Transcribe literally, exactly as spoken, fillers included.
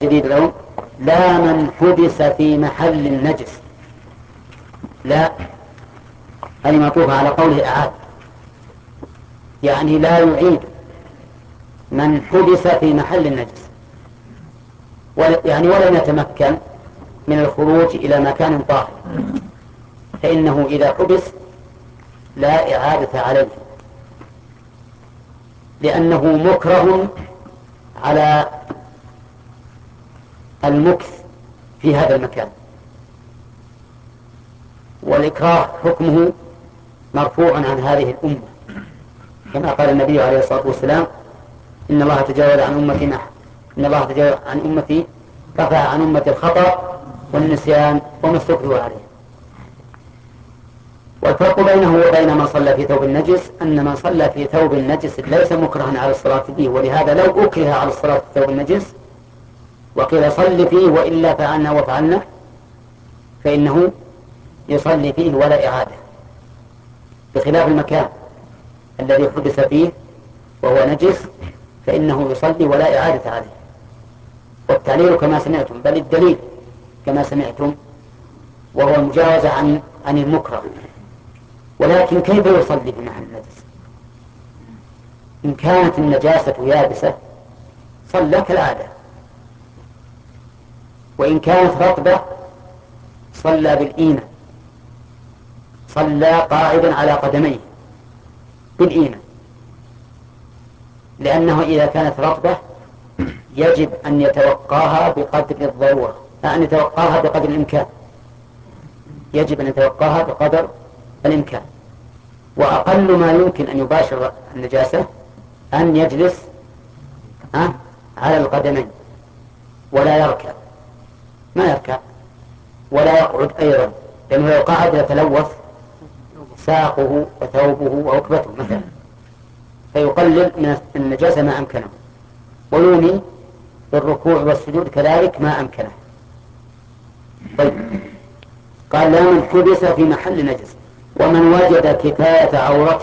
جديد لهم لا من حبس في محل النجس. لا، هذه معطوفة على قوله أعاد، يعني لا يعيد من حبس في محل النجس، يعني ولم يتمكن من الخروج إلى مكان طاهر، فإنه إذا حبس لا إعادة عليه، لأنه مكره على المكث في هذا المكان، والإكراه حكمه مرفوع عن هذه الأمة، كما قال النبي عليه الصلاة والسلام: إن الله تجاوز عن أمتي نحن إن الله تجاوز عن أمتي رفع عن أمتي الخطأ والنسيان وما استكرهوا عليه. والفرق بينه وبين من صلى في ثوب النجس أن من صلى في ثوب النجس ليس مكرها على الصلاة فيه، ولهذا لو أكره على الصلاة في ثوب النجس وقيل صل فيه وإلا فعلنا وفعلنا فإنه يصلي فيه ولا إعادة، بخلاف المكان الذي حدث فيه وهو نجس فإنه يصلي ولا إعادة عليه. والتعليل كما سمعتم، بل الدليل كما سمعتم، وهو المجاوزة عن عن المكره. ولكن كيف يصلي في محل النجس؟ إن كانت النجاسة يابسة صلى كالعادة، وإن كانت رطبة صلى بالإيمة، صلى قاعدا على قدميه بالإيمة، لأنه إذا كانت رطبة يجب أن يتوقاها بقدر الضرورة، أن يتوقاها بقدر الإمكان، يجب أن يتوقاها بقدر الإمكان. وأقل ما يمكن أن يباشر النجاسة أن يجلس ها على القدمين ولا يركع، ما يركع ولا يقعد أيضا، لأنه لو قعد يتلوث ساقه وثوبه وركبته مثلا، فيقلل من النجاسة ما أمكنه، ويومي بالركوع والسجود كذلك ما أمكنه. طيب، قال لا من حبس في محل نجس ومن وجد كفاية عورته